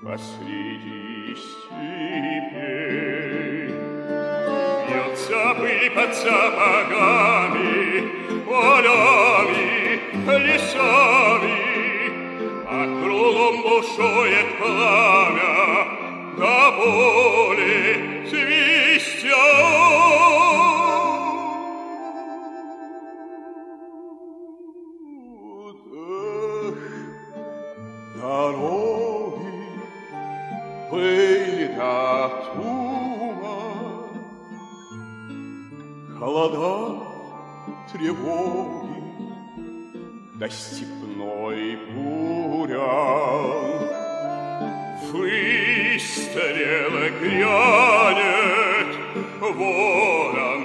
посреди степей. Бьется пыль под сапогами, полями, лесами, а кругом бушует пламя, до боли свистят. Дороги, пыль да туман, холода, тревоги, да степной бурян. Выстрелы грянет, ворон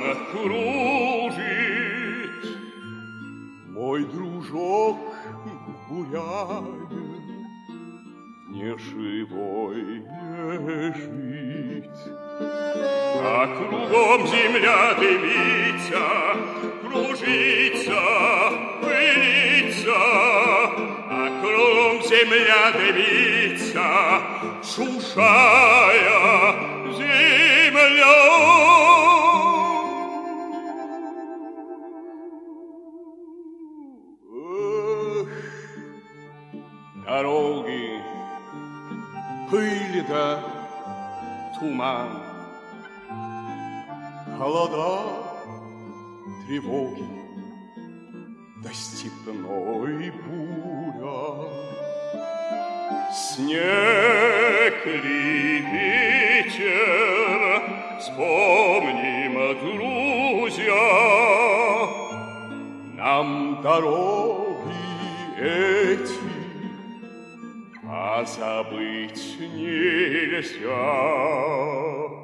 кружит. Мой дружок в буряне не живой лежит. А кругом земля дымится, кружится, пылится, а кругом земля дымится, шушая земля. Дороги, пыль да туман, холода, тревоги, да степной буря. Снег ли ветер, вспомним, друзья, нам дороги эти а забыть нельзя.